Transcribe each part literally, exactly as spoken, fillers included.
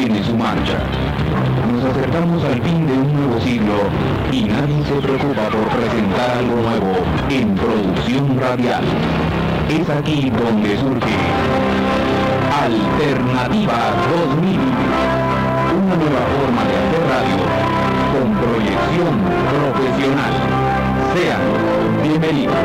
tiene su marcha. Nos acercamos al fin de un nuevo siglo y nadie se preocupa por presentar algo nuevo en producción radial. Es aquí donde surge Alternativa dos mil, una nueva forma de hacer radio con proyección profesional. Sean bienvenidos.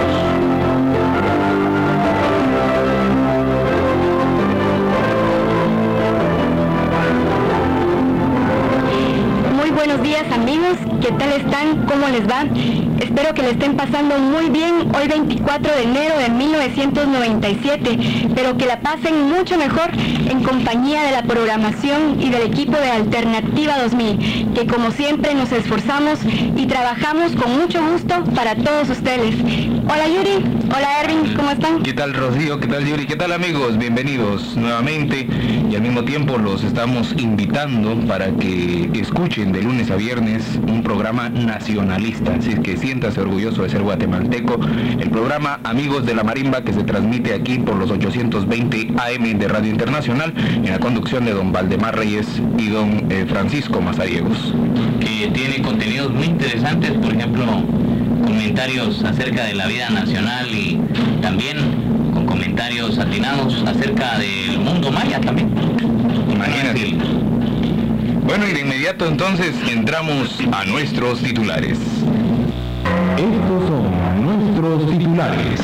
Muy buenos días, amigos, ¿qué tal están? ¿Cómo les va? Espero que le estén pasando muy bien hoy veinticuatro de enero de mil novecientos noventa y siete, pero que la pasen mucho mejor en compañía de la programación y del equipo de Alternativa dos mil, que como siempre nos esforzamos y trabajamos con mucho gusto para todos ustedes. Hola Yuri, hola Erwin, ¿cómo están? ¿Qué tal Rocío? ¿Qué tal Yuri? ¿Qué tal amigos? Bienvenidos nuevamente y al mismo tiempo los estamos invitando para que escuchen de lunes a viernes un programa nacionalista, así es que siéntase orgulloso de ser guatemalteco, el programa Amigos de la Marimba, que se transmite aquí por los ochocientos veinte A M de Radio Internacional en la conducción de don Valdemar Reyes y don eh, Francisco Mazariegos, que tiene contenidos muy interesantes, por ejemplo comentarios acerca de la vida nacional y también con comentarios atinados acerca del mundo maya también. Imagínate. Bueno, y de inmediato entonces entramos a nuestros titulares. Estos son nuestros titulares.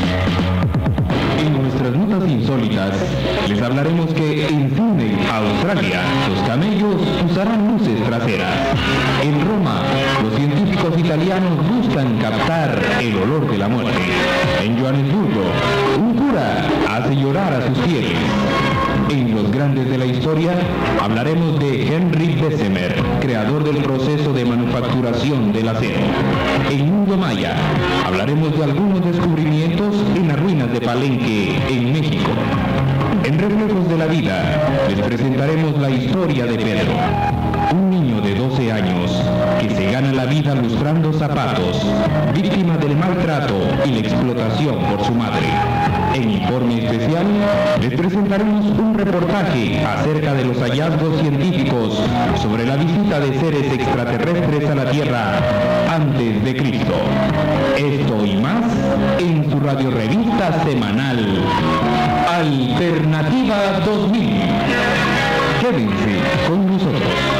En nuestras notas insólitas les hablaremos que en Sydney, Australia, los camellos usarán luces traseras. En Roma, los científicos italianos buscan captar el olor de la muerte. En Johannesburgo, un cura hace llorar a sus fieles. En los grandes de la historia hablaremos de Henry Bessemer, creador del proceso de manufacturación del acero. En Mundo Maya hablaremos de algunos descubrimientos en las ruinas de Palenque, en México. En Reflejos de la Vida les presentaremos la historia de Pedro, un niño de doce años que se gana la vida lustrando zapatos, víctima del maltrato y la explotación por su madre. En Informe Especial les presentaremos un reportaje acerca de los hallazgos científicos sobre la visita de seres extraterrestres a la Tierra antes de Cristo. Esto y más en su radiorevista semanal Alternativa dos mil. Quédense con nosotros.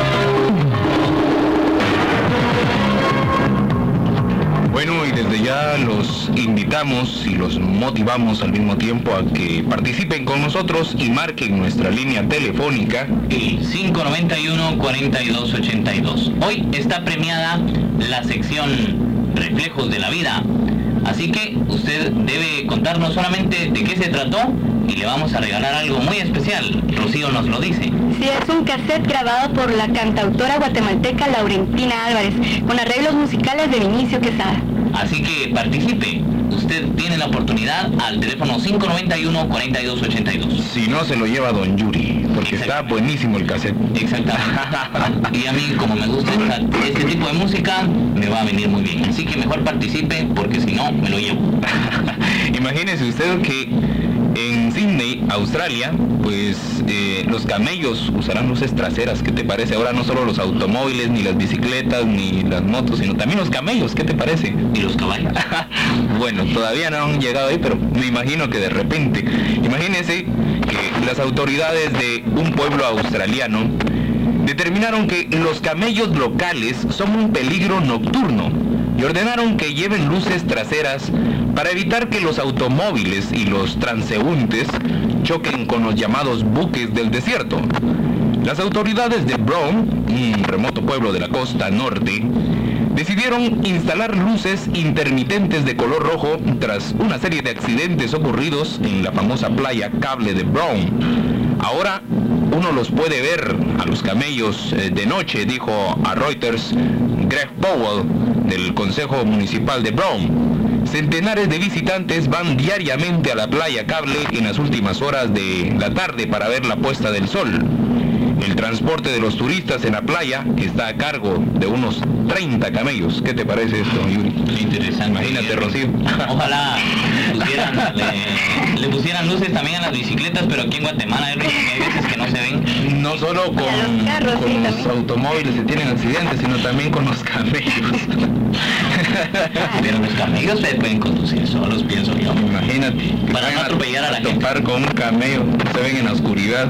Bueno, y desde ya los invitamos y los motivamos al mismo tiempo a que participen con nosotros y marquen nuestra línea telefónica el cinco noventa y uno, cuarenta y dos ochenta y dos. Hoy está premiada la sección Reflejos de la Vida, así que usted debe contarnos solamente de qué se trató y le vamos a regalar algo muy especial. Rocío nos lo dice. Sí, es un cassette grabado por la cantautora guatemalteca Laurentina Álvarez, con arreglos musicales de Vinicio Quesada. Así que participe. Usted tiene la oportunidad al teléfono cinco noventa y uno, cuarenta y dos ochenta y dos. Si no, se lo lleva don Yuri, porque está buenísimo el cassette. Exactamente. Y a mí, como me gusta esta, este tipo de música, me va a venir muy bien. Así que mejor participe, porque si no, me lo llevo. Imagínese usted que en Sydney, Australia, pues eh, los camellos usarán luces traseras. ¿Qué te parece? Ahora no solo los automóviles, ni las bicicletas, ni las motos, sino también los camellos. ¿Qué te parece? Y los caballos. Bueno, todavía no han llegado ahí, pero me imagino que de repente. Imagínense que las autoridades de un pueblo australiano determinaron que los camellos locales son un peligro nocturno y ordenaron que lleven luces traseras para evitar que los automóviles y los transeúntes choquen con los llamados buques del desierto. Las autoridades de Broome, un remoto pueblo de la costa norte, decidieron instalar luces intermitentes de color rojo tras una serie de accidentes ocurridos en la famosa playa Cable de Broome. Ahora uno los puede ver a los camellos eh, de noche, dijo a Reuters Greg Powell del Consejo Municipal de Broome. Centenares de visitantes van diariamente a la playa Cable en las últimas horas de la tarde para ver la puesta del sol. El transporte de los turistas en la playa está a cargo de unos treinta camellos. ¿Qué te parece esto, Yuri? Interesante. Imagínate, Rocío. Ojalá pusieran, le, le pusieran luces también a las bicicletas, pero aquí en Guatemala hay veces que no se ven. No solo con, los carros, con sí, los también. automóviles que tienen accidentes, sino también con los camellos. Pero los camellos se pueden conducir solos, pienso yo. Imagínate. que Para vayan no atropellar a la gente. topar con un camello, se ven en la oscuridad.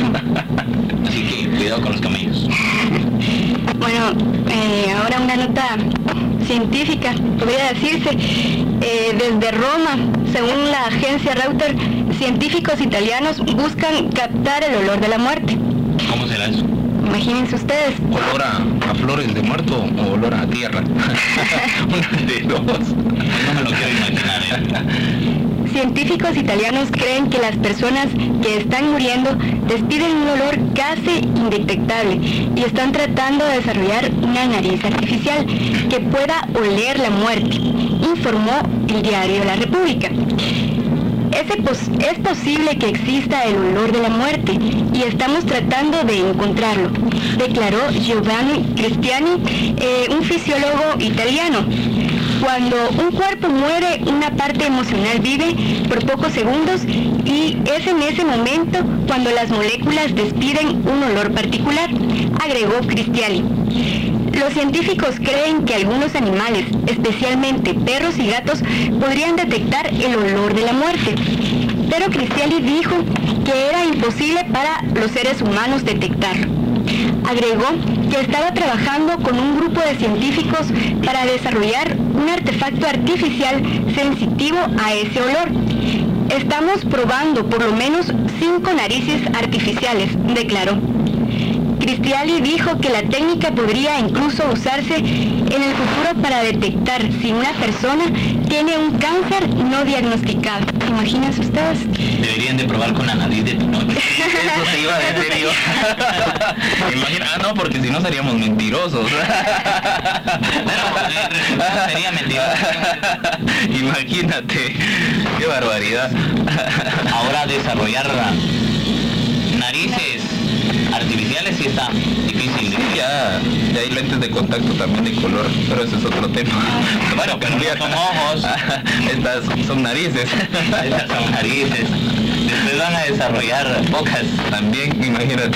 Así que cuidado con los camellos. Bueno, eh, ahora una nota científica, podría decirse. Eh, desde Roma, según la agencia Reuters, científicos italianos buscan captar el olor de la muerte. ¿Cómo será eso? Imagínense ustedes. ¿Olor a, a flores de muerto o olor a tierra? Una de dos. No me lo quiero imaginar. ¿eh? Científicos italianos creen que las personas que están muriendo despiden un olor casi indetectable y están tratando de desarrollar una nariz artificial que pueda oler la muerte, informó el diario La República. Es, pos es posible que exista el olor de la muerte y estamos tratando de encontrarlo, declaró Giovanni Cristiani, eh, un fisiólogo italiano. Cuando un cuerpo muere, una parte emocional vive por pocos segundos y es en ese momento cuando las moléculas despiden un olor particular, agregó Cristiani. Los científicos creen que algunos animales, especialmente perros y gatos, podrían detectar el olor de la muerte. Pero Cristiani dijo que era imposible para los seres humanos detectarlo. Agregó que estaba trabajando con un grupo de científicos para desarrollar un artefacto artificial sensitivo a ese olor. Estamos probando por lo menos cinco narices artificiales, declaró. Cristiani dijo que la técnica podría incluso usarse en el futuro para detectar si una persona tiene un cáncer no diagnosticado. ¿Imagínense ustedes? Deberían de probar con la nariz de Pinocho. Eso se iba a decir yo. Imagina, ah, no, porque si no seríamos mentirosos. Pero sería mentiroso. Imagínate, qué barbaridad. Ahora desarrollar narices artificiales sí está difícil. Sí, ya, ya hay lentes de contacto también de color, pero ese es otro tema. Bueno, pero no son ojos. Estas son narices. Estas son narices. Después van a desarrollar bocas. También, imagínate.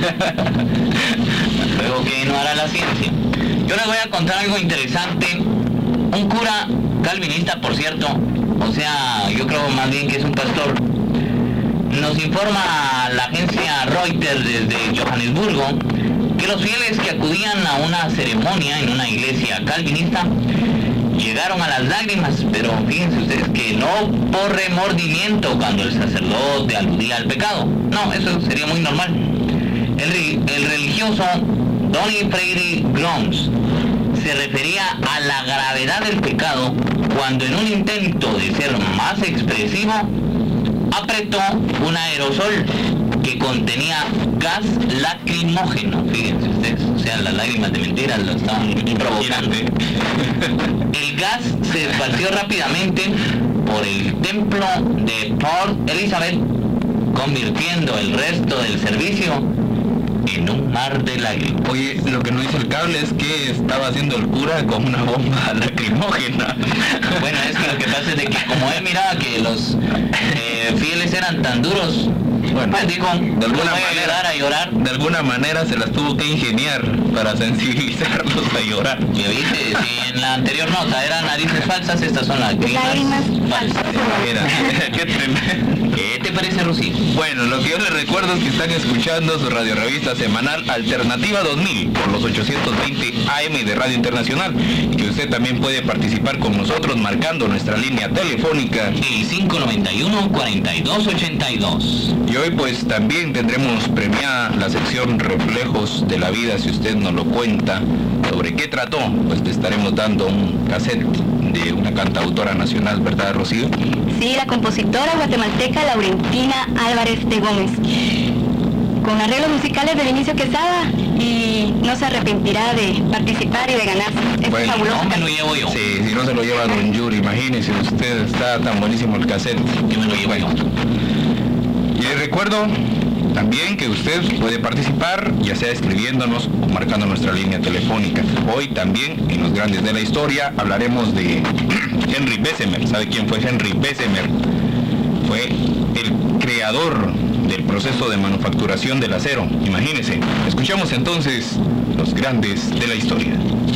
Luego, ¿qué no hará la ciencia? Yo les voy a contar algo interesante. Un cura calvinista, por cierto, o sea, yo creo más bien que es un pastor, nos informa la agencia Reuters desde Johannesburgo que los fieles que acudían a una ceremonia en una iglesia calvinista llegaron a las lágrimas, pero fíjense ustedes que no por remordimiento cuando el sacerdote aludía al pecado. No, eso sería muy normal. El, el religioso Donny Freire Groms se refería a la gravedad del pecado cuando en un intento de ser más expresivo apretó un aerosol que contenía gas lacrimógeno. Fíjense ustedes, o sea, las lágrimas de mentiras lo estaban provocando. El gas se esparció rápidamente por el templo de Port Elizabeth, convirtiendo el resto del servicio en un mar de lágrimas. Oye, lo que no hizo el cable es que estaba haciendo el cura con una bomba lacrimógena. Bueno, es que lo que pasa es de que como él miraba que los eh, fieles eran tan duros, bueno, pues dijo, de alguna voy a manera, ayudar a llorar. de alguna manera se las tuvo que ingeniar para sensibilizarlos a llorar. Y viste, si en la anterior nota eran narices falsas, estas son las lágrimas falsas. Mira, qué tremendo. ¿Qué te parece, Rosy? Bueno, lo que yo les recuerdo es que están escuchando su radio revista semanal Alternativa dos mil por los ochocientos veinte A M de Radio Internacional, y que usted también puede participar con nosotros marcando nuestra línea telefónica El cinco noventa y uno, cuarenta y dos ochenta y dos. y hoy pues también tendremos premiada la sección Reflejos de la Vida. Si usted nos lo cuenta sobre qué trató, pues le estaremos dando un cassette de una cantautora nacional, ¿verdad, Rocío? Sí, la compositora guatemalteca Laurentina Álvarez de Gómez, con arreglos musicales de Vinicio Quesada, y no se arrepentirá de participar y de ganar. Es Bueno, fabuloso. No me lo llevo yo. Sí, si no se lo lleva Don Yuri, imagínese usted, está tan buenísimo el cassette. Yo me lo llevo Bueno, yo. y les recuerdo también que usted puede participar, ya sea escribiéndonos o marcando nuestra línea telefónica. Hoy también, en Los Grandes de la Historia, hablaremos de Henry Bessemer. ¿Sabe quién fue Henry Bessemer? Fue el creador del proceso de manufacturación del acero. Imagínense. Escuchamos entonces Los Grandes de la Historia.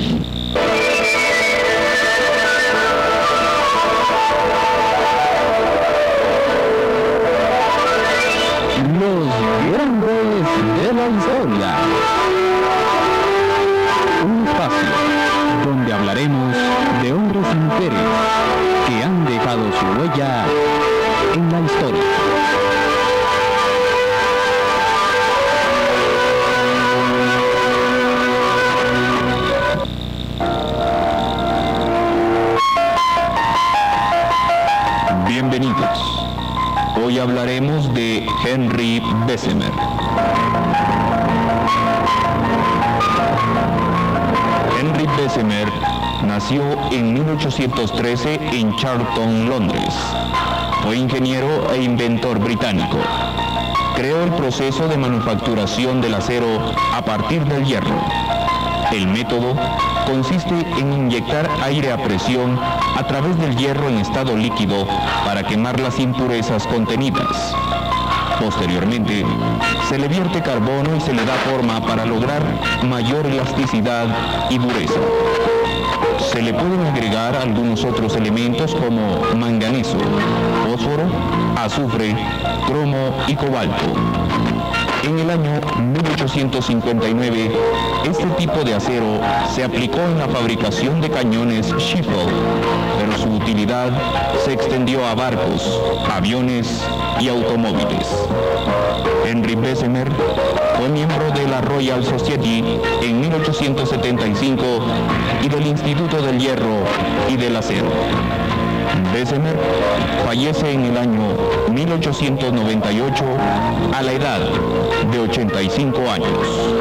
Los Grandes de la Historia. Un espacio donde hablaremos de hombres y mujeres que han dejado su huella en la historia. Bienvenidos. Hoy hablaremos de Henry Bessemer. Henry Bessemer nació en mil ochocientos trece en Charlton, Londres. Fue ingeniero e inventor británico. Creó el proceso de manufacturación del acero a partir del hierro. El método consiste en inyectar aire a presión a través del hierro en estado líquido para quemar las impurezas contenidas. Posteriormente, se le vierte carbono y se le da forma para lograr mayor elasticidad y dureza. Se le pueden agregar algunos otros elementos como manganeso, fósforo, azufre, cromo y cobalto. En el año mil ochocientos cincuenta y nueve, este tipo de acero se aplicó en la fabricación de cañones Schiffel, pero su utilidad se extendió a barcos, aviones y automóviles. Henry Bessemer fue miembro de la Royal Society en mil ochocientos setenta y cinco y del Instituto del Hierro y del Acero. Bessemer fallece en el año mil ochocientos noventa y ocho a la edad de ochenta y cinco años.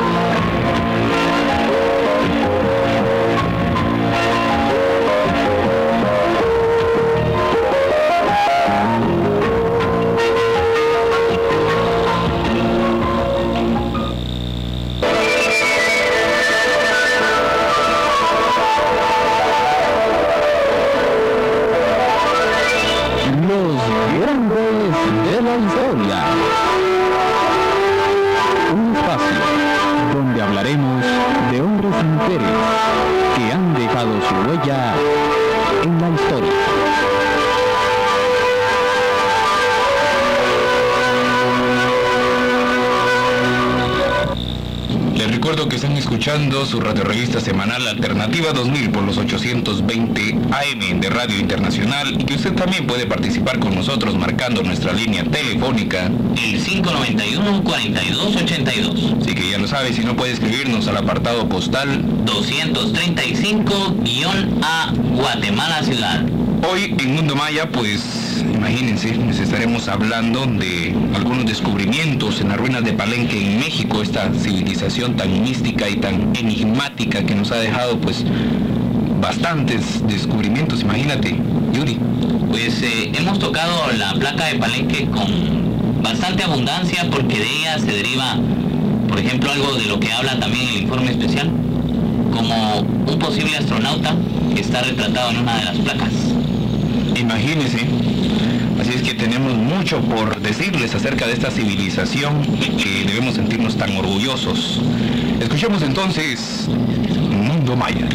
Recuerdo que están escuchando su radiorevista semanal Alternativa dos mil por los ochocientos veinte A M de Radio Internacional y que usted también puede participar con nosotros marcando nuestra línea telefónica el cinco noventa y uno, cuarenta y dos ochenta y dos. Así que ya lo sabe, si no puede escribirnos al apartado postal doscientos treinta y cinco A, Guatemala Ciudad. Hoy en Mundo Maya, pues imagínense, les estaremos hablando de algunos descubrimientos en las ruinas de Palenque en México, esta civilización tan mística y tan enigmática que nos ha dejado pues bastantes descubrimientos, imagínate, Yuri. Pues eh, hemos tocado la placa de Palenque con bastante abundancia porque de ella se deriva, por ejemplo, algo de lo que habla también el informe especial, como un posible astronauta que está retratado en una de las placas. Imagínense, así es que tenemos mucho por decirles acerca de esta civilización que debemos sentirnos tan orgullosos. Escuchemos entonces Mundo Maya.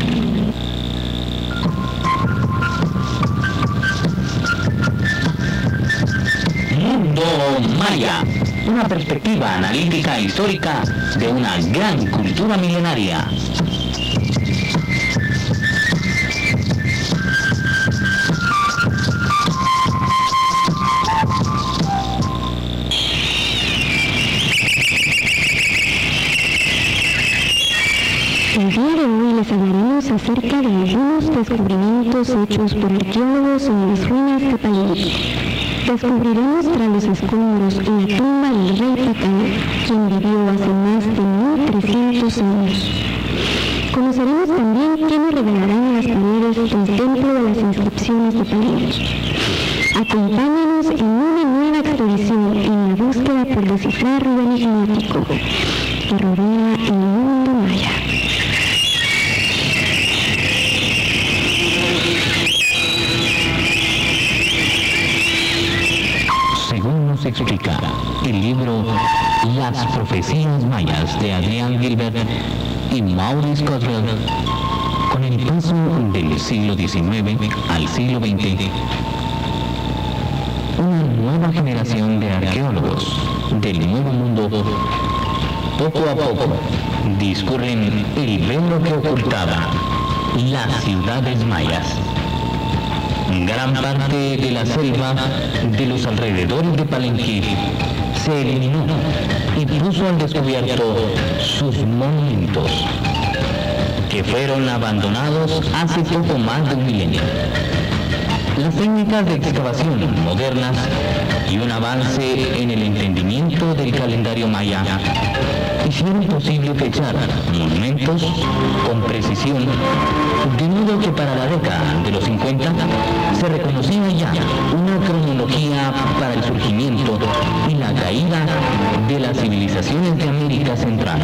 Mundo Maya, una perspectiva analítica e histórica de una gran cultura milenaria. El día de hoy les hablaremos acerca de algunos descubrimientos hechos por arqueólogos en las ruinas de Palenque. Descubriremos tras los escombros la tumba del rey Tatán, quien vivió hace más de mil trescientos años. Conoceremos también qué nos revelarán las paredes del templo de las inscripciones de Palenque. Acompáñanos en una nueva nueva expedición en la búsqueda por descifrar lo enigmático que rodea el mundo maya. Según nos explica el libro Las profecías mayas de Adrián Gilbert y Maurice Cottrell, con el paso del siglo diecinueve al siglo veinte, una nueva generación de arqueólogos del Nuevo Mundo poco a poco discurren el velo que ocultaba las ciudades mayas. Gran parte de la selva de los alrededores de Palenque se eliminó y puso al descubierto sus monumentos, que fueron abandonados hace poco más de un milenio. Las técnicas de excavación modernas y un avance en el entendimiento del calendario maya hicieron posible fechar monumentos con precisión, de modo que para la década de los cincuenta se reconocía ya una cronología para el surgimiento y la caída de las civilizaciones de América Central.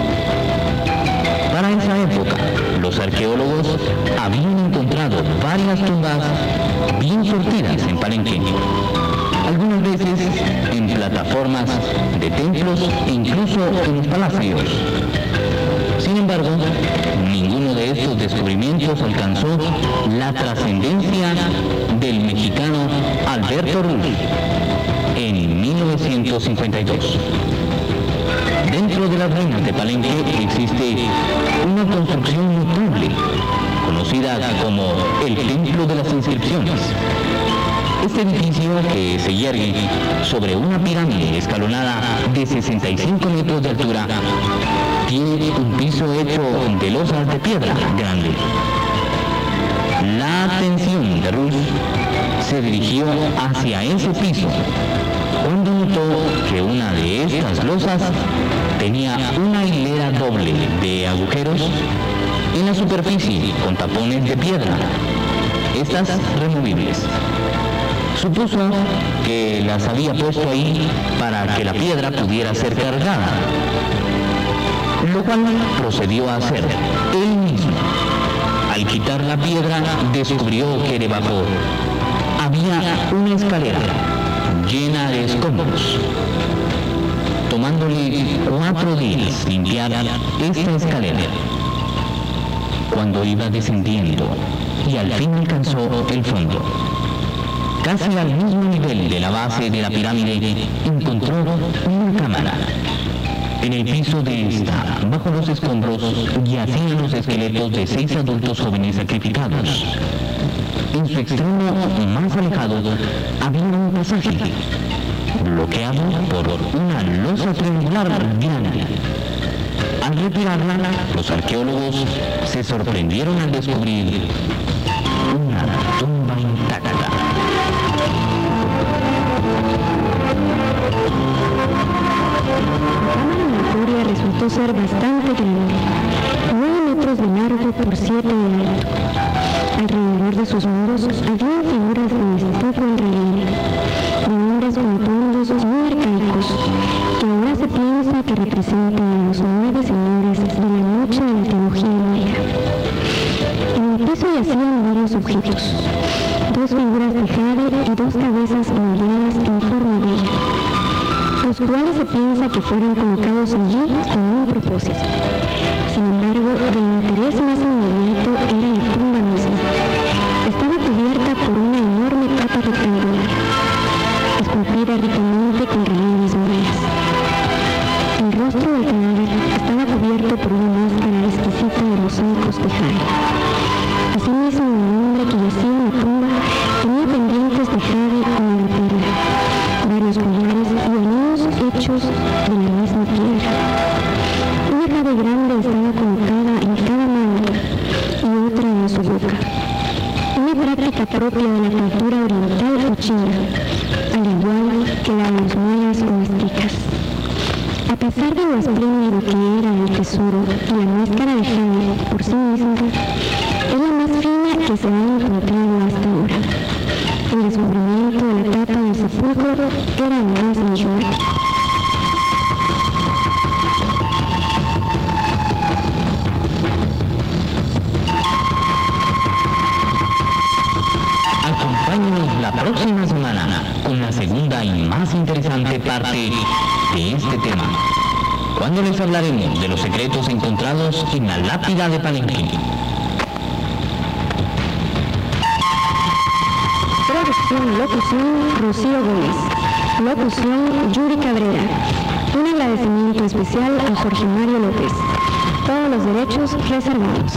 Para esa época, los arqueólogos habían encontrado varias tumbas bien surtidas en Palenque, algunas veces en plataformas de templos e incluso en los palacios. Sin embargo, ninguno de estos descubrimientos alcanzó la trascendencia del mexicano Alberto Ruiz en mil novecientos cincuenta y dos. Dentro de las ruinas de Palenque existe una construcción notable, conocida como el Templo de las Inscripciones. Este edificio, que se yergue sobre una pirámide escalonada de sesenta y cinco metros de altura, tiene un piso hecho de losas de piedra grande. La atención de Ruth se dirigió hacia ese piso cuando notó que una de estas losas tenía una hilera doble de agujeros en la superficie con tapones de piedra, estas removibles. Supuso que las había puesto ahí para que la piedra pudiera ser cargada, lo cual procedió a hacer él mismo. Al quitar la piedra, descubrió que debajo había una escalera llena de escombros. Tomándole cuatro días limpiar esta escalera, cuando iba descendiendo y al fin alcanzó el fondo, casi al mismo nivel de la base de la pirámide, encontró una cámara. En el piso de esta, bajo los escombros, yacían los esqueletos de seis adultos jóvenes sacrificados. En su extremo más alejado había un pasaje, bloqueado por una losa triangular grande. Al retirarla, los arqueólogos se sorprendieron al descubrir una tumba intacta. La resultó ser bastante grande, nueve metros de largo por siete de alto. Alrededor de sus muros había figuras de estuco en relieve, de hombres montuosos muy arcaicos, que ahora se piensa que representan a los nueve señores de la noche de la teología maya. En el piso yacían varios objetos, dos figuras de jade y dos cabezas molladas en forma de ella, los cuales se piensa que fueron colocados allí con un propósito. Sin embargo, el interés más inmediato era la tumba misma. Estaba cubierta por una enorme capa rectangular, esculpida ricamente con relieves mayas. El rostro del cadáver estaba cubierto por una máscara exquisita de mosaicos de jade. Asimismo, el hombre que yacía en la tumba tenía pendientes de jade como de perla, varios collares y anillos hechos de la misma piedra. Una jade grande estaba colocada en cada mano y otra en su boca. Una práctica propia de la cultura oriental o china, al igual que la de los mayas o aztecas. A pesar de lo espléndido que era el tesoro y la máscara de jade por sí misma, es la más fina que se ha encontrado hasta ahora. El descubrimiento de la tapa del sepulcro era más inusual. Acompáñenos la próxima semana con la segunda y más interesante parte de este tema, cuando les hablaremos de los secretos encontrados en la lápida de Palenque. Producción y locución, Rocío Gómez. Locución, Yuri Cabrera. Un agradecimiento especial a Jorge Mario López. Todos los derechos reservados.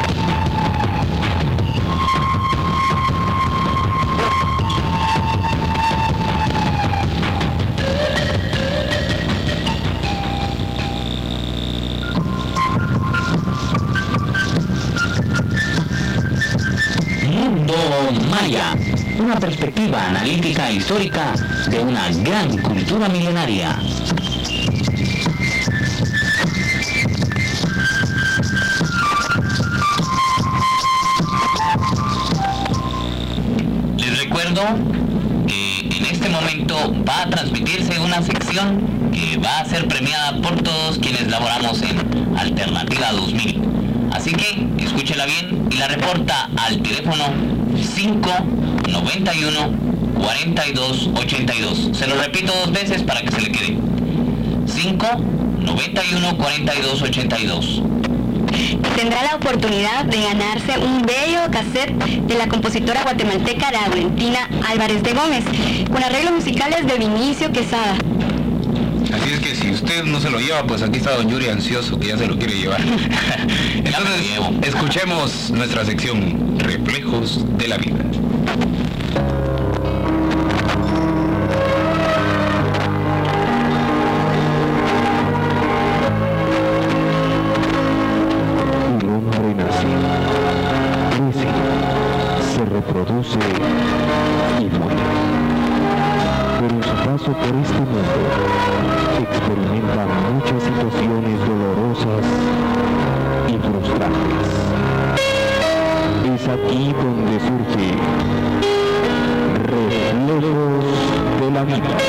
Mundo Maya, una perspectiva analítica e histórica de una gran cultura milenaria. Les recuerdo que en este momento va a transmitirse una sección que va a ser premiada por todos quienes laboramos en Alternativa dos mil. Así que escúchela bien y la reporta al teléfono cinco noventa y uno cuarenta y dos ochenta y dos. Se lo repito dos veces para que se le quede. cinco noventa y uno cuarenta y dos ochenta y dos. Tendrá la oportunidad de ganarse un bello cassette de la compositora guatemalteca Valentina Álvarez de Gómez, con arreglos musicales de Vinicio Quesada. Así es que si usted no se lo lleva, pues aquí está don Yuri ansioso que ya se lo quiere llevar. Entonces, escuchemos nuestra sección Reflejos de la Vida. Un hombre nace, crece, se reproduce y muere. Pero en su paso por este mundo experimenta muchas situaciones dolorosas y frustrantes. Es aquí donde surge Reflejos de la Vida.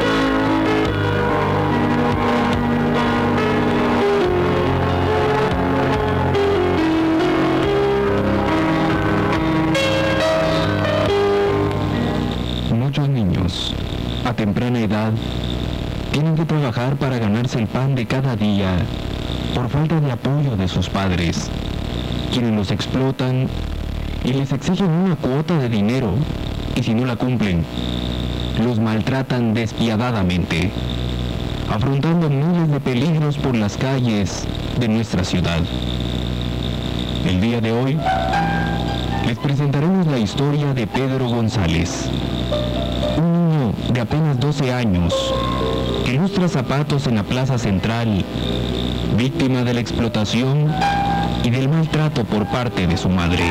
Muchos niños, a temprana edad, tienen que trabajar para ganarse el pan de cada día por falta de apoyo de sus padres, quienes los explotan y les exigen una cuota de dinero, y si no la cumplen, los maltratan despiadadamente, afrontando miles de peligros por las calles de nuestra ciudad. El día de hoy, les presentaremos la historia de Pedro González, un niño de apenas doce años, que lustra zapatos en la plaza central, víctima de la explotación y del maltrato por parte de su madre.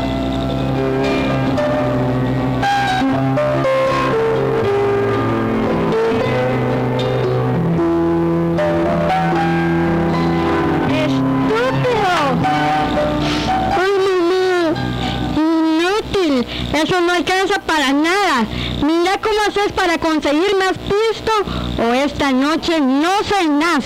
Eso no alcanza para nada. Mira cómo haces para conseguir más pisto o esta noche no cenás.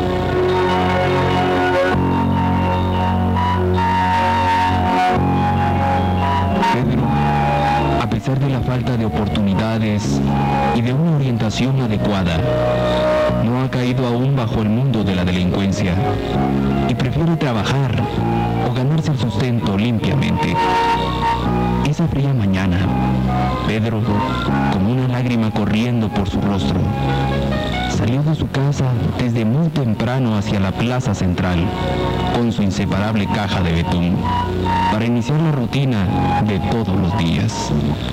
Pedro, a pesar de la falta de oportunidades y de una orientación adecuada, no ha caído aún bajo el mundo de la delincuencia y prefiere trabajar o ganarse el sustento limpiamente. Esa fría mañana, Pedro, con una lágrima corriendo por su rostro, salió de su casa desde muy temprano hacia la plaza central, con su inseparable caja de betún, para iniciar la rutina de todos los días.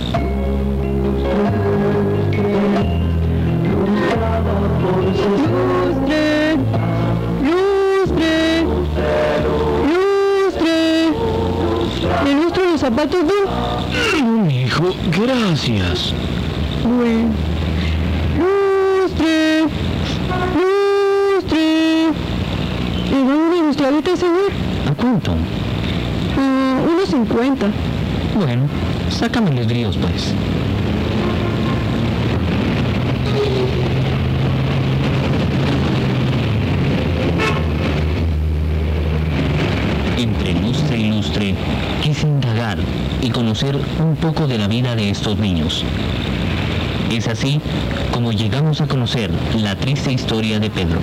¡Lustre! ¡Lustre! ¡Lustre! ¿Le lustro los zapatos de...? Hijo, gracias. Bueno. ¡Lustre! ¡Lustre! ¿Y dónde me gustaría, señor? ¿A cuánto? Uh, unos cincuenta. Bueno, Sácame los bríos, pues. Entre lustre y lustre, quise indagar y conocer un poco de la vida de estos niños. Es así como llegamos a conocer la triste historia de Pedro.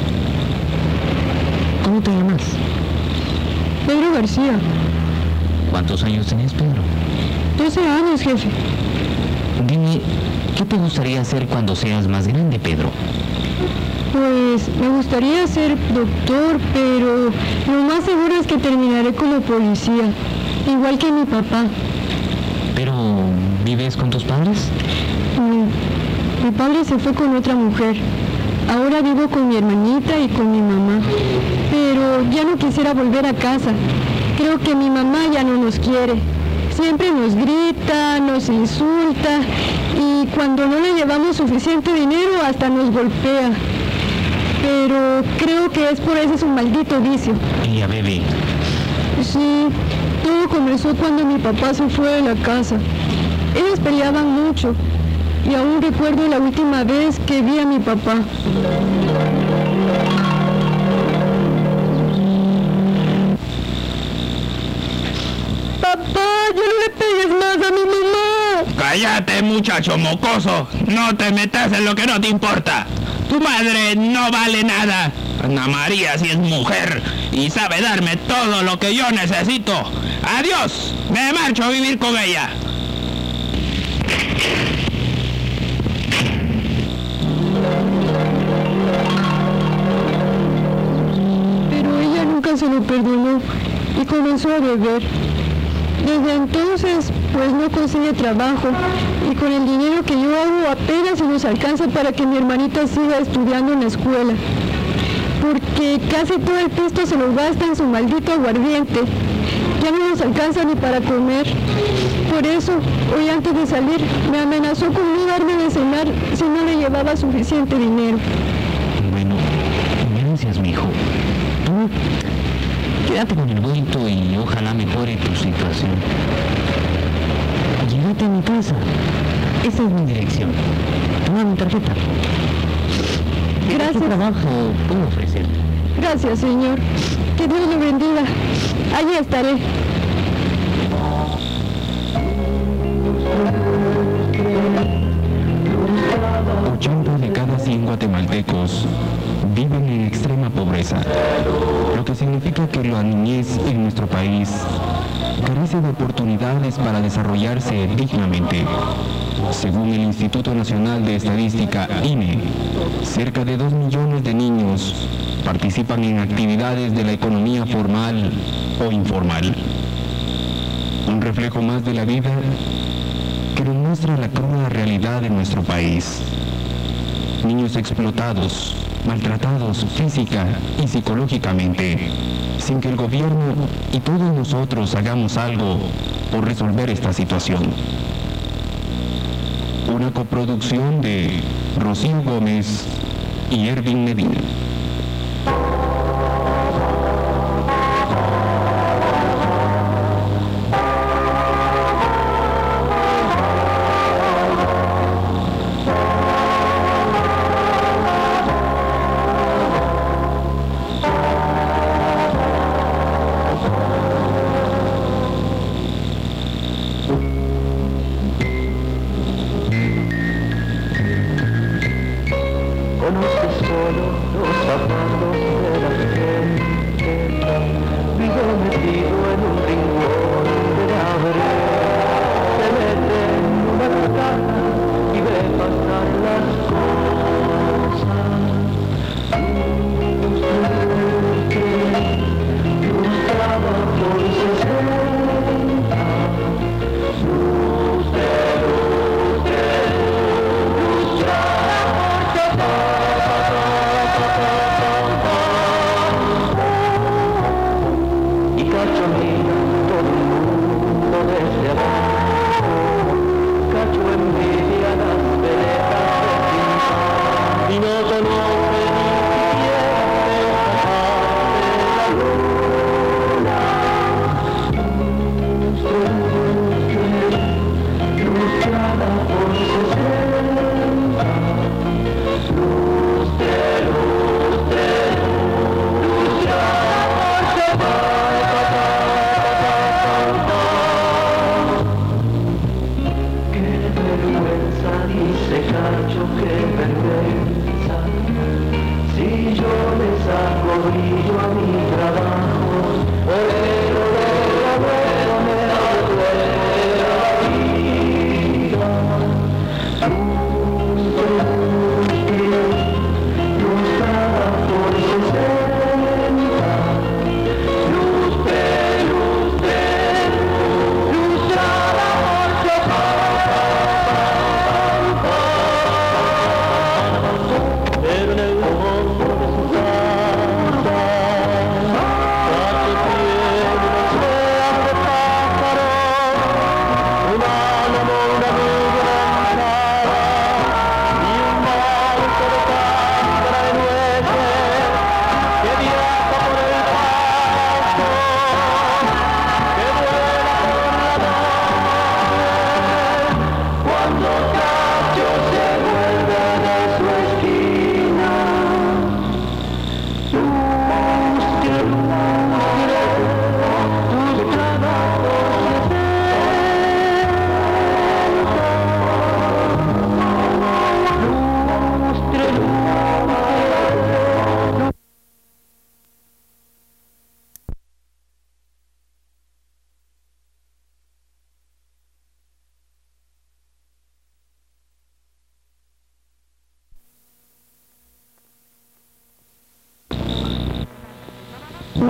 ¿Cómo te llamas? Pedro García. ¿Cuántos años tenés, Pedro? doce años, jefe. Dime, ¿qué te gustaría hacer cuando seas más grande, Pedro? Pues me gustaría ser doctor, pero lo más seguro es que terminaré como policía, igual que mi papá. ¿Pero vives con tus padres? Mi, mi padre se fue con otra mujer. Ahora vivo con mi hermanita y con mi mamá. Pero ya no quisiera volver a casa. Creo que mi mamá ya no nos quiere. Siempre nos grita, nos insulta y cuando no le llevamos suficiente dinero hasta nos golpea. Pero creo que es por ese su maldito vicio. Ella bebe. Sí, todo comenzó cuando mi papá se fue de la casa. Ellos peleaban mucho y aún recuerdo la última vez que vi a mi papá. Papá, ya no le pegues más a mi mamá. Cállate, muchacho mocoso. No te metas en lo que no te importa. Tu madre no vale nada. Ana María sí es mujer y sabe darme todo lo que yo necesito. Adiós. Me marcho a vivir con ella. Pero ella nunca se lo perdonó y comenzó a beber. Desde entonces, pues no consigue trabajo y con el dinero que yo hago apenas se nos alcanza para que mi hermanita siga estudiando en la escuela. Porque casi todo el pisto se lo gasta en su maldito aguardiente. Ya no nos alcanza ni para comer. Por eso, hoy antes de salir, me amenazó con no darme de cenar si no le llevaba suficiente dinero. Bueno, gracias, mijo. Tú quédate con el vuelto y ojalá mejore tu situación. Llévate a mi casa. Esa es mi dirección. Toma mi tarjeta. Gracias. ¿Qué trabajo puedo ofrecer? Gracias, señor. Que Dios lo bendiga. Allí estaré. ochenta de cada cien guatemaltecos viven en extrema pobreza, lo que significa que la niñez en nuestro país carece de oportunidades para desarrollarse dignamente. Según el Instituto Nacional de Estadística, I N E, cerca de dos millones de niños participan en actividades de la economía formal o informal. Un reflejo más de la vida que nos muestra la cruda realidad de nuestro país. Niños explotados, maltratados física y psicológicamente, sin que el gobierno y todos nosotros hagamos algo por resolver esta situación. Una coproducción de Rocío Gómez y Ervin Medina.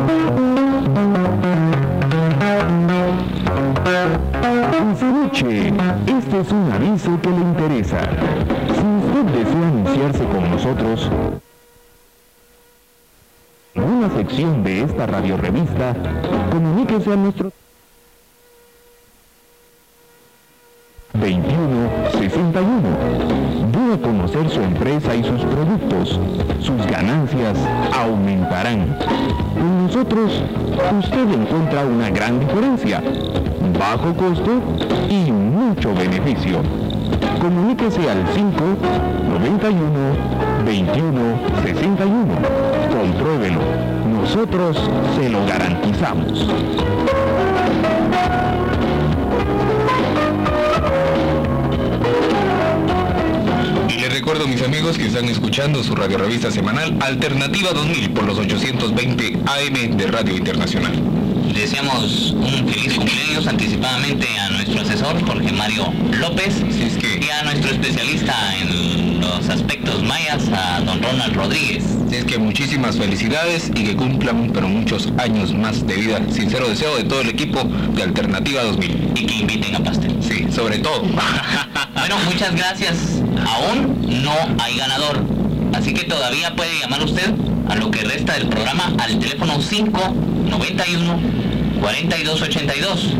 Escuche, este es un aviso que le interesa. Si usted desea anunciarse con nosotros en una sección de esta radiorevista, comuníquese a nuestro veintiuno sesenta y uno. Dé a conocer su empresa y sus productos. Sus ganancias aumentarán. Con nosotros, usted encuentra una gran diferencia, bajo costo y mucho beneficio. Comuníquese al cinco noventa y uno veintiuno sesenta y uno. Compruébelo. Nosotros se lo garantizamos. Y les recuerdo, mis amigos, que están escuchando su radiorevista semanal Alternativa dos mil por los ochocientos veinte A M de Radio Internacional. Deseamos un feliz cumpleaños anticipadamente a nuestro asesor Jorge Mario López, Si es que, y a nuestro especialista en los aspectos mayas, a don Ronald Rodríguez. si es que muchísimas felicidades y que cumplan pero muchos años más de vida. Sincero deseo de todo el equipo de Alternativa dos mil. Y que inviten a pastel. Sí, sobre todo. Bueno, muchas gracias. Aún no hay ganador, así que todavía puede llamar usted a lo que resta del programa al teléfono cinco noventa y uno cuarenta y dos ochenta y dos.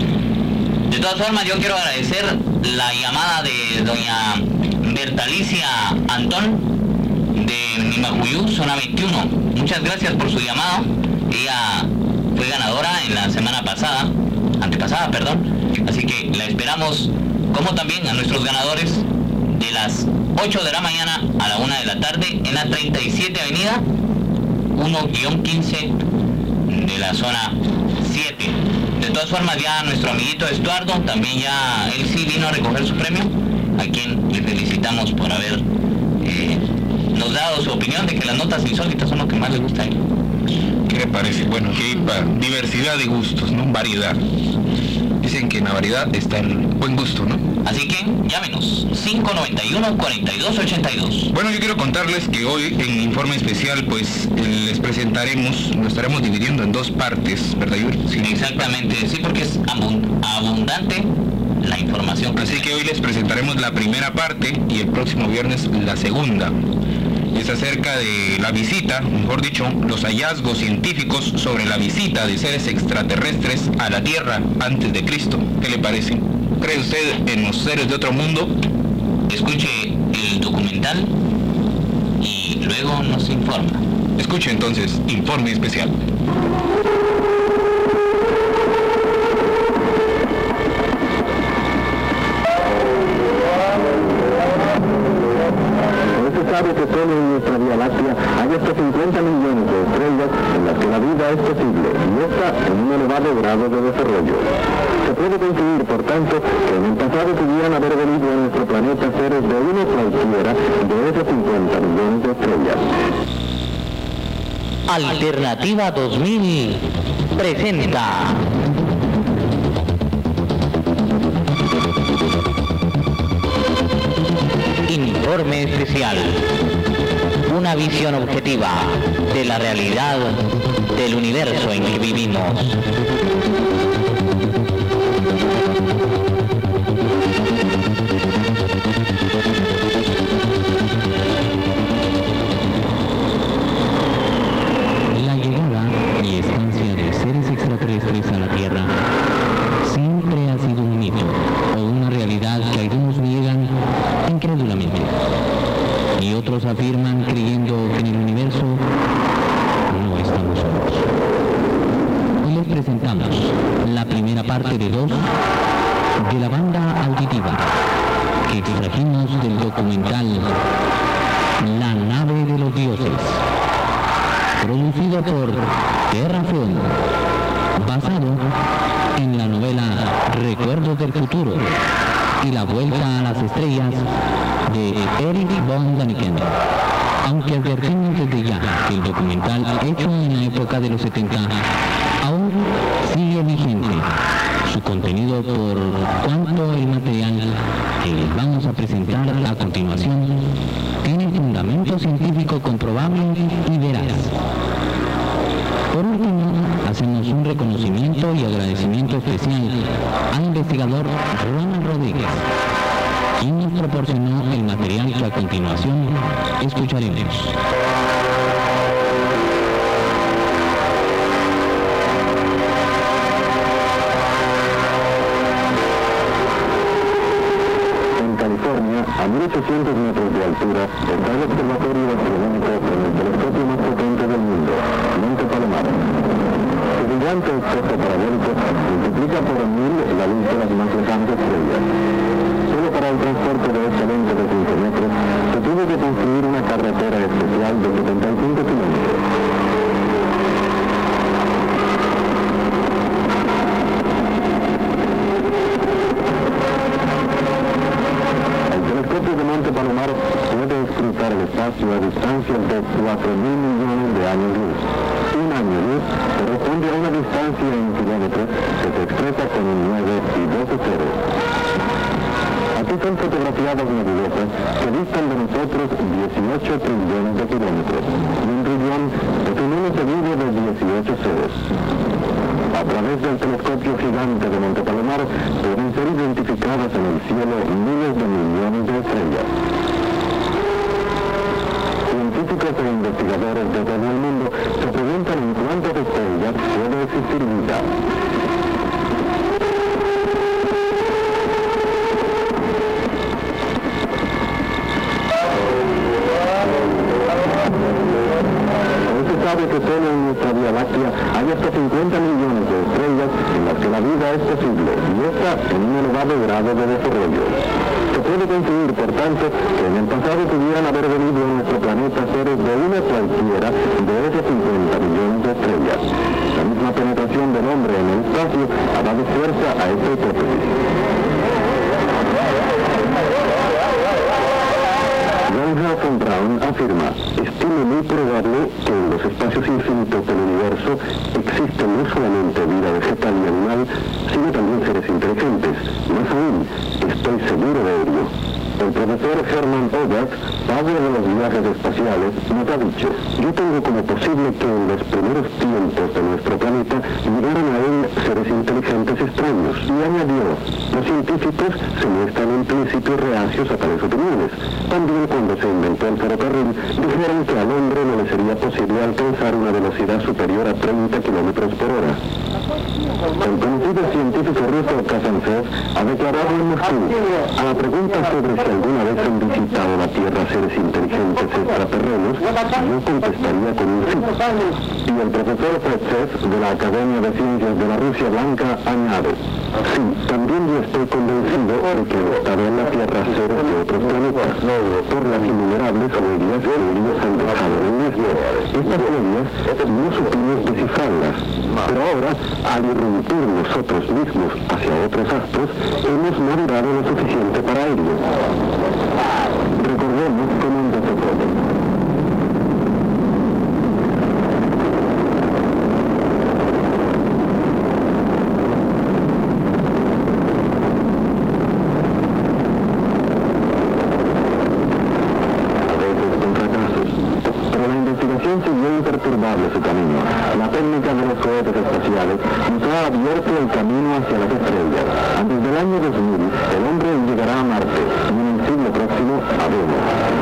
De todas formas, yo quiero agradecer la llamada de doña Bertalicia Antón de Nimacuyú, zona veintiuno. Muchas gracias por su llamado. Ella fue ganadora en la semana pasada, antepasada, perdón. Así que la esperamos, como también a nuestros ganadores de las ocho de la mañana a la una de la tarde en la treinta y siete Avenida uno guión quince de la zona siete. De todas formas, ya nuestro amiguito Estuardo, también ya él sí vino a recoger su premio, a quien le felicitamos por haber eh, nos dado su opinión de que las notas insólitas son lo que más le gusta a él. ¿Qué le parece? Bueno, que hay pa- diversidad de gustos, ¿no? Variedad. Dicen que en la variedad está el buen gusto, ¿no? Así que llámenos cinco noventa y uno cuarenta y dos ochenta y dos. Bueno, yo quiero contarles que hoy en Informe Especial pues les presentaremos, lo estaremos dividiendo en dos partes, ¿verdad, Yuri? Sí. Exactamente, sí, porque es abun- abundante la información. Así que hoy les presentaremos la primera parte y el próximo viernes la segunda. Es acerca de la visita, mejor dicho, los hallazgos científicos sobre la visita de seres extraterrestres a la Tierra antes de Cristo. ¿Qué le parece? ¿Cree usted en los seres de otro mundo? Escuche el documental y luego nos informa. Escuche entonces, Informe Especial. Sabe que solo en nuestra Vía Láctea hay hasta cincuenta millones de estrellas en las que la vida es posible, y esta en un elevado grado de desarrollo. Se puede concluir, por tanto, que en el pasado pudieran haber venido a nuestro planeta seres de uno cualquiera de esos cincuenta millones de estrellas. Alternativa dos mil presenta Informe Especial, una visión objetiva de la realidad del universo en que vivimos. La llegada y estancia de seres extraterrestres a la Tierra siempre ha sido un mito o una realidad que algunos niegan incrédulamente y otros afirman creyendo que en el universo no estamos solos. Hoy les presentamos la primera parte de dos de la banda auditiva que extrajimos del documental La nave de los dioses, producido por Terrafilm, basado en la novela Recuerdos del Futuro y la Vuelta a las Estrellas de Erich von Däniken. Aunque advertimos desde ya que el documental hecho en la época de los setenta aún sigue vigente. Su contenido, por cuanto el material que les vamos a presentar a continuación tiene fundamento científico comprobable y veraz. Por último, y agradecimiento especial al investigador Ronald Rodríguez, quien nos proporcionó el material que a continuación escucharemos. A mil ochocientos metros de altura está el observatorio astronómico con el telescopio más potente del mundo, Monte Palomar. Su brillante espejo parabólico multiplica por mil la luz de las más lejanas estrellas. Solo para el transporte de esta lente de quince metros se tuvo que construir una carretera especial de setenta y cinco kilómetros. El Monte Palomar puede escrutar el espacio a distancias de cuatro mil millones de años luz. Un año luz corresponde a una distancia en kilómetros que se expresa con un nueve y doce ceros. Aquí son fotografiadas nebulosas que distan de nosotros dieciocho trillones de kilómetros y un trillón es un uno seguido de dieciocho ceros. A través del telescopio gigante de Monte Palomar pueden ser identificadas en el cielo miles de millones de estrellas. Científicos e investigadores de todo el mundo se preguntan en cuántas estrellas puede existir vida. Sabe que solo en nuestra Vía Láctea hay hasta cincuenta millones de estrellas en las que la vida es posible, y esta en un elevado grado de desarrollo. Se puede concluir, por tanto, que en el pasado pudieran haber venido a nuestro planeta seres de una cualquiera de esos cincuenta millones de estrellas. La misma penetración del hombre en el espacio ha dado fuerza a esta hipótesis. John Brown afirma: estimo muy probable que en los espacios infinitos del universo existe no solamente vida vegetal y animal, sino también seres inteligentes. Más aún, estoy seguro de ello. El profesor Herman Hogarth, padre de los viajes espaciales, nos ha dicho: yo tengo como posible que en los primeros tiempos de nuestro planeta llegaran a él seres inteligentes extraños. Y añadió: los científicos se muestran en principio reacios a tales opiniones. También cuando se inventó el ferrocarril, dijeron que al hombre no le sería posible alcanzar una velocidad superior a treinta kilómetros por hora. El conocido científico ruso Kazantsev ha declarado en Moscú: a la pregunta sobre si alguna vez han visitado la Tierra seres inteligentes extraterrenos, yo contestaría con un sí. Y el profesor Fetsev de la Academia de Ciencias de la Rusia Blanca añade: sí, también yo estoy convencido de que han estado en la Tierra seres de otros planetas, por las innumerables huellas que ellos han dejado en nuestro. Estas huellas no supimos descifrarlas, pero ahora, al irrumpir nosotros mismos hacia otros astros, hemos madurado lo suficiente para ello. Recordemos cómo empezó todo. Siguió imperturbable su camino. La técnica de los cohetes espaciales nos ha abierto el camino hacia las estrellas. Antes del año dos mil, el hombre llegará a Marte y en el siglo próximo a Venus.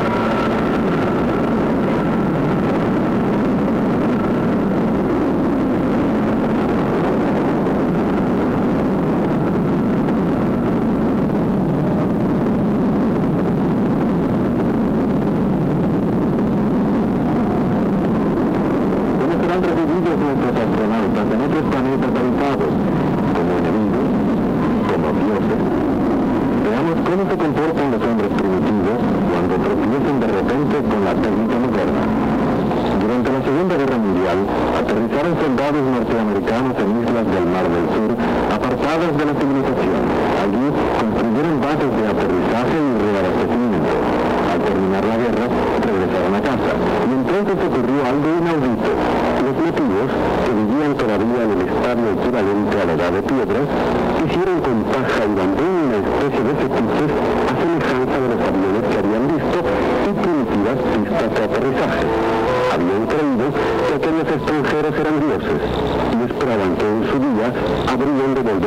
Nuestros astronautas en otros planetas habitados, como enemigos, como dioses. Veamos cómo se comportan los hombres primitivos cuando tropiezan de repente con la técnica moderna. Durante la Segunda Guerra Mundial, aterrizaron soldados norteamericanos en islas del Mar del Sur, apartadas de la civilización. Allí construyeron bases de aterrizaje y reabastecimiento. Al terminar la guerra, regresaron a casa. Y entonces ocurrió algo inaudito. Los nativos, que vivían todavía en el estadio equivalente a la edad de piedra, hicieron con paja y bambú una especie de fetiches a semejanza de los aviones que habían visto y primitivas pistas de aterrizaje. Habían creído que aquellos extranjeros eran dioses y esperaban que en su día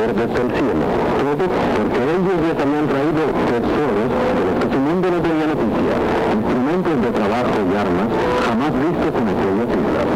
verdes del cielo. Todo porque ellos les habían traído tesoros de los que su mundo no tenía noticia, instrumentos de trabajo y armas jamás vistos en aquellas islas.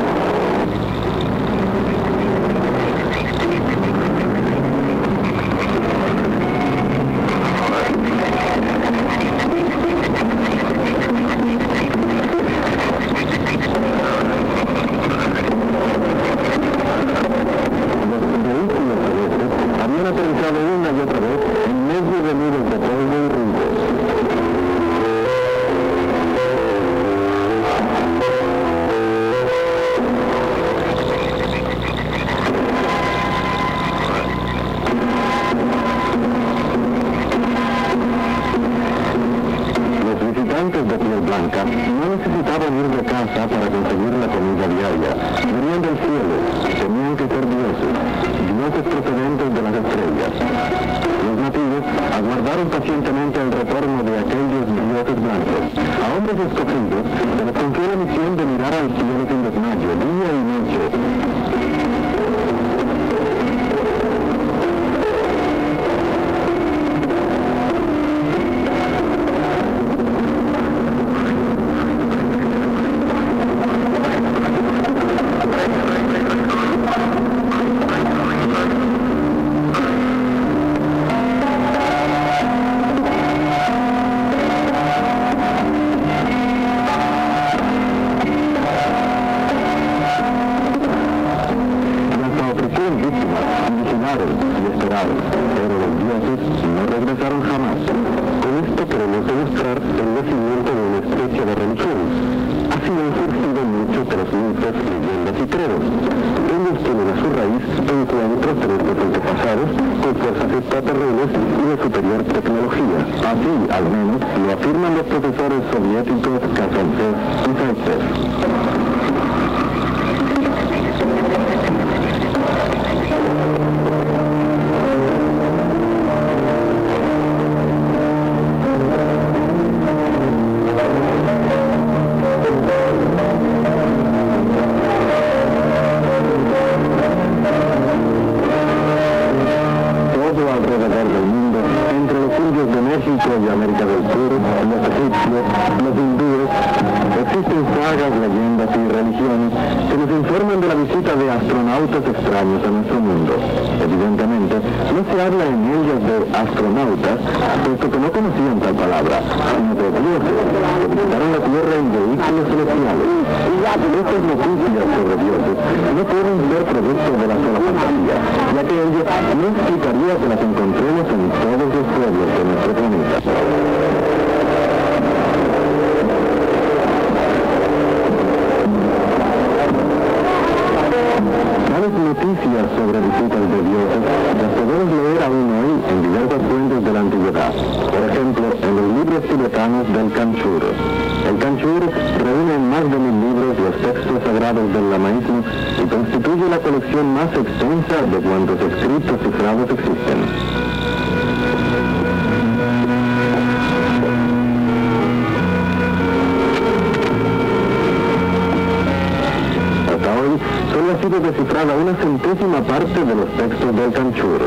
Descifrada una centésima parte de los textos del Kanchur.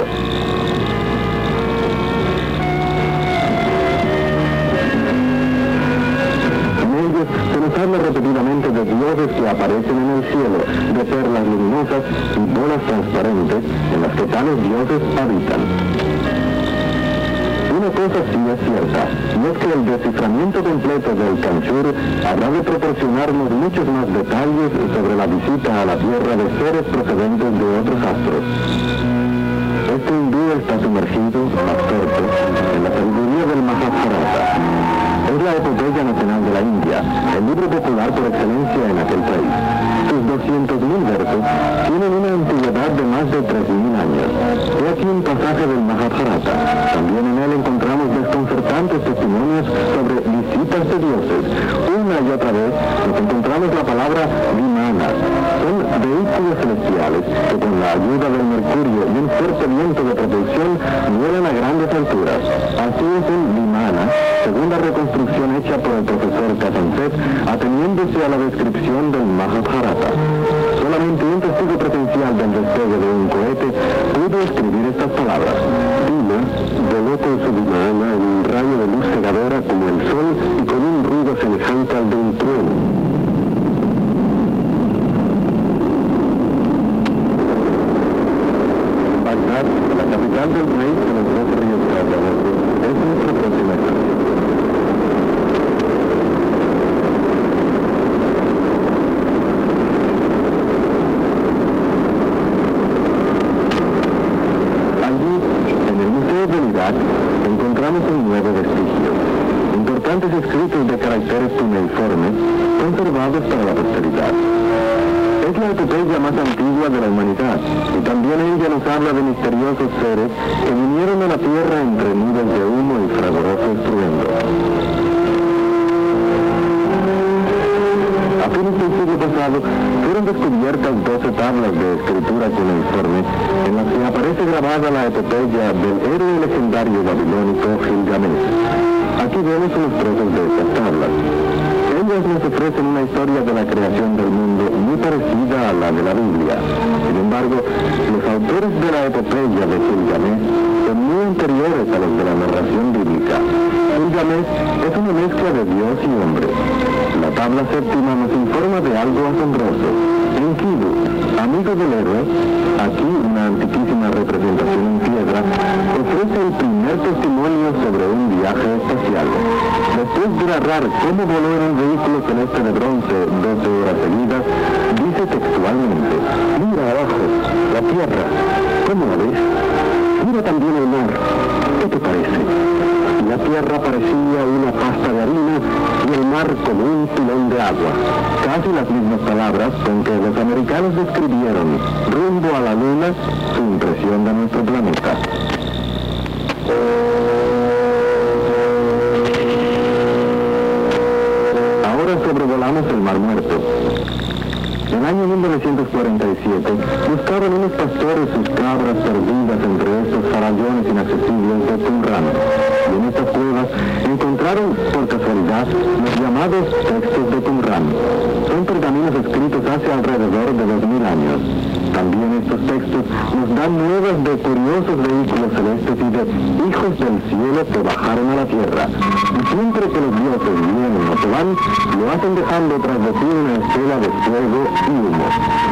En ellos se nos habla repetidamente de dioses que aparecen en el cielo, de perlas luminosas y bolas transparentes en las que tales dioses habitan. Una cosa sí es cierta, y es que el desciframiento completo del Kanchur habrá de proporcionarnos muchos más detalles sobre la visita a la Tierra de seres procedentes de otros astros. Este hindú está sumergido, absorto, en la sabiduría del Mahabharata. Es la epopeya nacional de la India, el libro popular por excelencia en aquel país. Sus doscientos mil versos tienen una antigüedad de más de tres mil años. He aquí un pasaje del Mahabharata. También en él encontramos desconcertantes testimonios sobre visitas de dioses. Una y otra vez nos encontramos la palabra vimana. Son vehículos celestiales que con la ayuda del mercurio y un fuerte viento de propulsión vuelan a grandes alturas. Así es el vimana, según la reconstrucción hecha por el profesor Catanset, ateniéndose a la descripción del Mahabharata. Solamente un testigo presencial del despegue de un cohete pudo escribir estas palabras. ciudad, la capital del país de los dos ríos caudalosos, es nuestra próxima estación. Encontramos un nuevo vestigio, importantes escritos de caracteres cuneiformes conservados para la posteridad. Es la epopeya más antigua de la humanidad, y también ella nos habla de misteriosos seres que vinieron a la tierra entre nubes de humo y fragoroso estruendo. A fines del siglo pasado fueron descubiertas doce tablas de escritura cuneiforme en las que aparece grabada la epopeya del héroe legendario babilónico Gilgamesh. Aquí vemos unos trozos de estas tablas. Ellas nos ofrecen una historia de la creación del mundo muy parecida a la de la Biblia. Sin embargo, los autores de la epopeya de Gilgamesh son muy anteriores a los de la narración bíblica. Gilgamesh es una mezcla de Dios y hombre. La tabla séptima nos informa de algo asombroso. Enkidu, amigo del héroe, aquí una antiquísima representación en piedra, ofrece el primer testimonio sobre un viaje espacial. Después de narrar cómo voló en un vehículo celeste de bronce doce horas seguidas, dice textualmente: mira abajo, la tierra, ¿cómo la ves? Mira también el mar, ¿qué te parece? La tierra parecía una pasta de harina y el mar como un pilón de agua. Casi las mismas palabras con que los americanos describieron rumbo a la luna su impresión de nuestro planeta. Ahora sobrevolamos el Mar Muerto. En el año mil novecientos cuarenta y siete, buscaban unos pastores sus cabras perdidas entre estos farallones inaccesibles de Qumran. Y en estas cuevas encontraron, por casualidad, los llamados textos de Qumran. Son pergaminos escritos hace alrededor de dos mil años. También estos textos nos dan nuevas de curiosos vehículos celestes y de hijos del cielo que bajaron a la tierra. Y siempre que los dioses vienen o se van, lo hacen dejando tras de sí una estela de fuego y humo.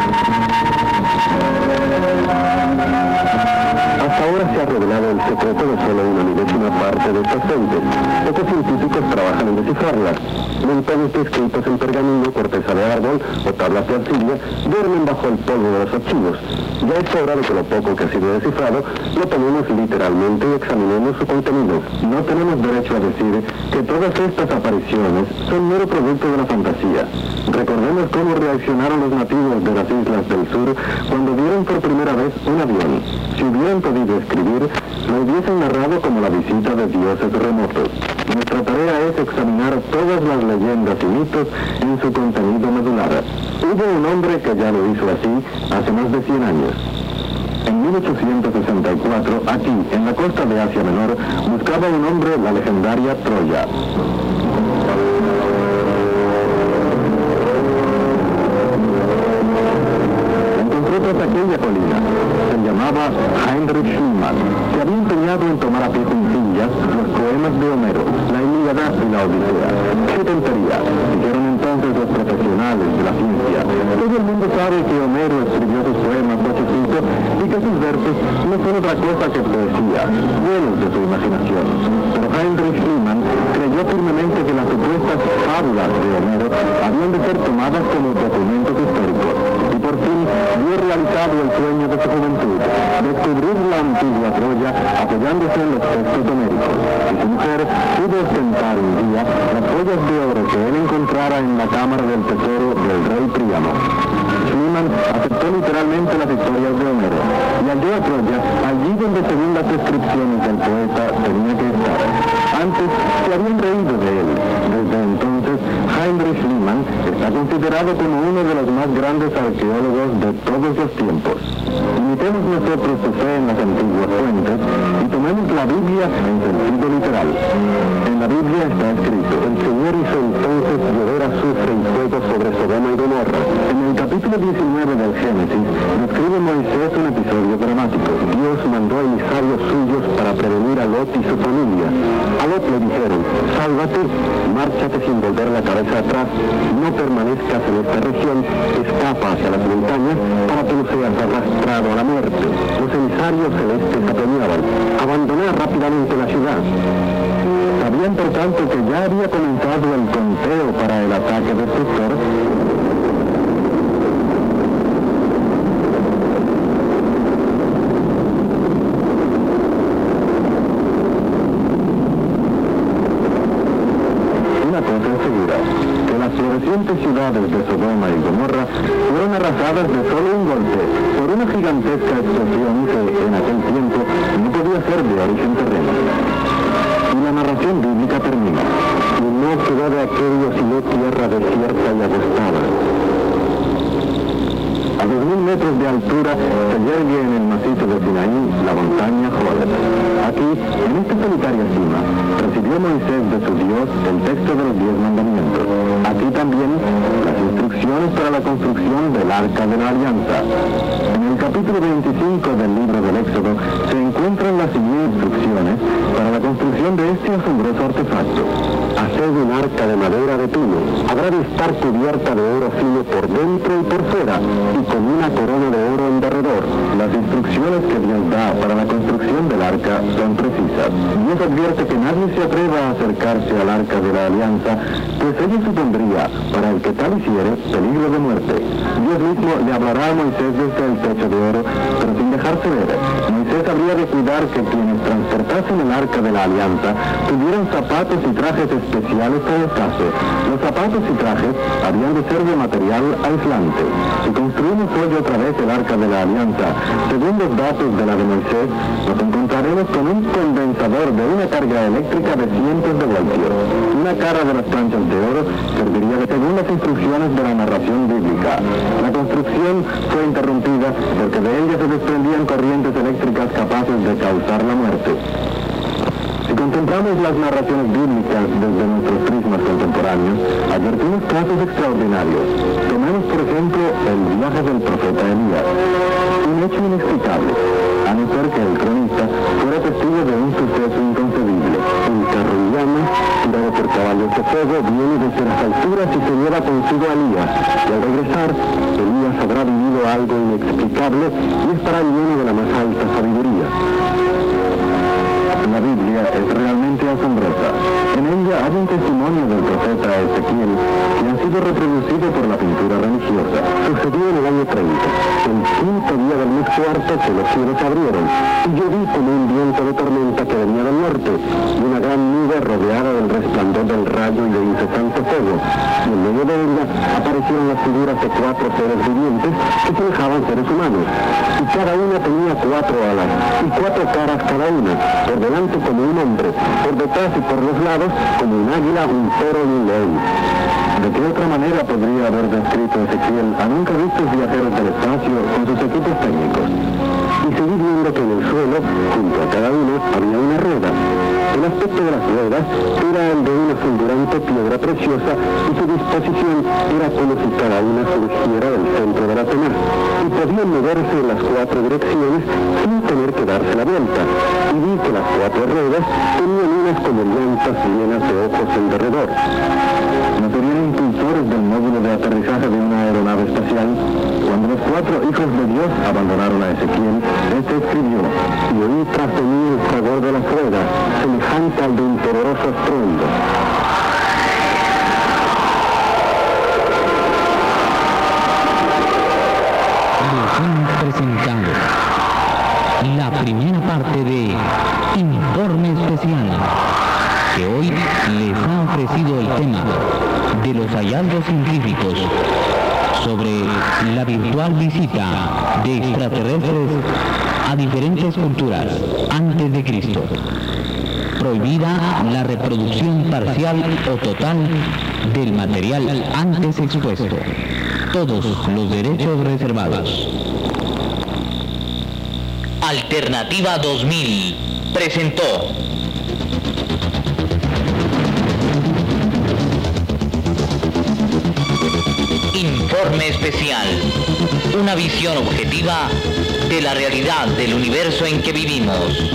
Hasta ahora se ha revelado el secreto de solo una milésima parte de estas fuentes. Estos científicos trabajan en descifrarlas. Montones de escritos en pergamino, corteza de árbol o tablas de arcilla duermen bajo el polvo de los archivos. Ya es hora de que lo poco que ha sido descifrado lo tomemos literalmente y examinemos su contenido. No tenemos derecho a decir que todas estas apariciones son mero producto de la fantasía. Recordemos cómo reaccionaron los nativos de las islas del sur cuando vieron por primera vez un avión. Si hubieran podido escribir, lo hubiesen narrado como la visita de dioses remotos. Nuestra tarea es examinar todas las leyendas y mitos en su contenido medular. Hubo un hombre que ya lo hizo así hace más de cien años. En mil ochocientos sesenta y cuatro, aquí, en la costa de Asia Menor, buscaba un hombre la legendaria Troya. Encontró tras aquella colina. Se llamaba Heinrich Schliemann. Se había empeñado en tomar a pie juntillas los poemas de Homero, la Ilíada y la Odisea. ¡Qué tontería!, dijeron entonces los profesionales de la ciencia. Todo el mundo sabe que Homero escribió sus poemas bachecitos y que sus versos no son otra cosa que poesía, vuelos de su imaginación. Pero Heinrich Schliemann creyó firmemente que las supuestas fábulas de Homero habían de ser tomadas como documentos históricos. Y por fin vio realizado el sueño de su juventud, descubrir la antigua Troya apoyándose en los textos homéricos. Y su mujer pudo ostentar un día las joyas de oro que él encontrara en la cámara del tesoro del rey Príamo. Schliemann aceptó literalmente las historias de Homero y halló a Troya allí donde, según las descripciones del poeta, tenía que estar. Antes se habían reído de él. Desde entonces, Heinrich Schliemann está considerado como uno de los más grandes arqueólogos de todos los tiempos. Imitemos nosotros su fe en las antiguas fuentes y tomemos la Biblia en sentido literal. En la Biblia está escrito: el Señor hizo entonces llover azufre y fuego sobre Sodoma y Gomorra. En el capítulo diecinueve del Génesis describe Moisés un episodio dramático. Dios mandó a emisarios suyos para prevenir a Lot y su familia. A Lot le dijeron: sálvate, márchate sin volver la cabeza atrás, no permanezcas en esta región, escapa hacia las montañas para que no seas arrastrado a la muerte. Los emisarios celestes ya había comenzado el conteo para el ataque destructor, una cosa es segura, que las florecientes ciudades de Sodoma y Gomorra fueron arrasadas de solo un golpe por una gigantesca explosión que en aquel tiempo no podía ser de origen terreno. Y la narración bíblica termina: y no quedó de aquello sino tierra desierta y agostada. A dos mil metros de altura se yergue en el macizo de Sinaí la montaña Horeb. Aquí, en esta solitaria cima, recibió Moisés de su Dios el texto de los diez mandamientos. Aquí también las instrucciones para la construcción del Arca de la Alianza. En el capítulo veinticinco del libro del Éxodo se encuentran las siguientes instrucciones para la construcción de este asombroso artefacto. Haced un arca de madera de pino. Habrá de estar cubierta de oro fino por dentro y por fuera, y con una corona de oro en derredor. Las instrucciones que Dios da para la construcción del arca son precisas. Dios advierte que nadie se atreva a acercarse al arca de la alianza, pues ello supondría, para el que tal hiciere, peligro de muerte. Dios mismo le hablará a Moisés desde el techo de oro, pero sin dejarse ver. Moisés habría de cuidar que quienes transportasen el arca de la alianza tuvieran zapatos y trajes especiales para el caso. Los zapatos y trajes habían de ser de material aislante. Si construimos hoy otra vez el arca de la alianza, según los datos de la de Moisés, nos encontraremos con un condensador de una carga eléctrica de cientos de voltios. Una cara de las planchas de oro serviría de según las instrucciones de la narración bíblica. La construcción fue interrumpida porque de ella se desprendían corrientes eléctricas capaces de causar la muerte. Si contemplamos las narraciones bíblicas desde nuestros prismas contemporáneos, advertimos casos extraordinarios. Tomemos, por ejemplo, el viaje del profeta Elías. Un hecho inexplicable, a no ser que el cronista fuera testigo de un suceso inconcebible. Un carro en llamas, tirado por caballos de fuego, viene desde las alturas y se lleva consigo a Elías. Y al regresar, Elías habrá vivido algo inexplicable y estará lleno de la más alta sabiduría. La Biblia es realmente asombrosa. En ella hay un testimonio del profeta Ezequiel que ha sido reproducido por la pintura religiosa. Sucedió en el año treinta, el quinto día del mes cuarto, que los cielos se abrieron, y yo vi como un viento de tormenta que venía del norte, y una gran nube rodeada del resplandor del rayo y de incesante fuego, y en medio de ella aparecieron las figuras de cuatro seres vivientes que semejaban seres humanos, y cada una tenía cuatro alas, y cuatro caras cada una, por delante como un hombre, por detrás y por los lados como un águila, un toro y un león. ¿De qué otra manera podría haber descrito Ezequiel a nunca vistos viajeros del espacio con sus equipos técnicos? Y seguí viendo que en el suelo, junto a cada uno, había una rueda. El aspecto de las ruedas era el de una fulgurante piedra preciosa y su disposición era como si cada una surgiera del centro de la demás, y podían moverse en las cuatro direcciones sin tener que darse la vuelta. Y vi que las cuatro ruedas tenían unas como llantas llenas de ojos en derredor. No serían impulsores del módulo de aterrizaje de una aeronave espacial. Cuando los cuatro hijos de Dios abandonaron a Ezequiel, este escribió: y oí tras de mí el fragor de las ruedas, semejante al de un poderoso estruendo. Les hemos presentado la primera parte de Informe Especial, que hoy les ha ofrecido el tema de los hallazgos científicos sobre la virtual visita de extraterrestres a diferentes culturas antes de Cristo. Prohibida la reproducción parcial o total del material antes expuesto. Todos los derechos reservados. Alternativa dos mil presentó Informe Especial, una visión objetiva de la realidad del universo en que vivimos.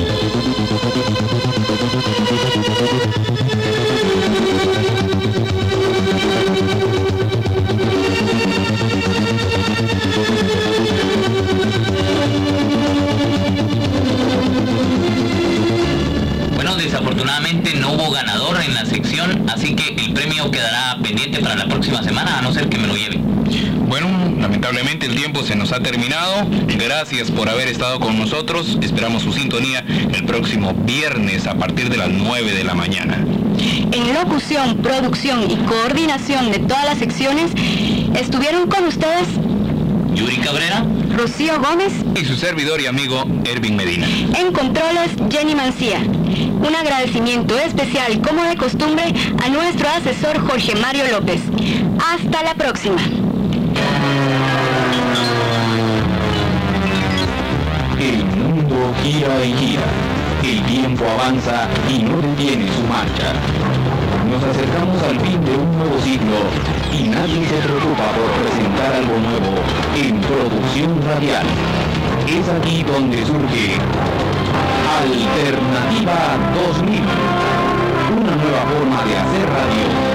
Bueno, desafortunadamente no hubo ganador en la sección se nos ha terminado. Gracias por haber estado con nosotros. Esperamos su sintonía el próximo viernes a partir de las nueve de la mañana. En locución, producción y coordinación de todas las secciones estuvieron con ustedes Yuri Cabrera, Rocío Gómez y su servidor y amigo Ervin Medina. En controles, Jenny Mancía. Un agradecimiento especial, como de costumbre, a nuestro asesor Jorge Mario López. Hasta la próxima. El mundo gira y gira. El tiempo avanza y no detiene su marcha. Nos acercamos al fin de un nuevo siglo y nadie se preocupa por presentar algo nuevo en producción radial. Es aquí donde surge Alternativa dos mil, una nueva forma de hacer radio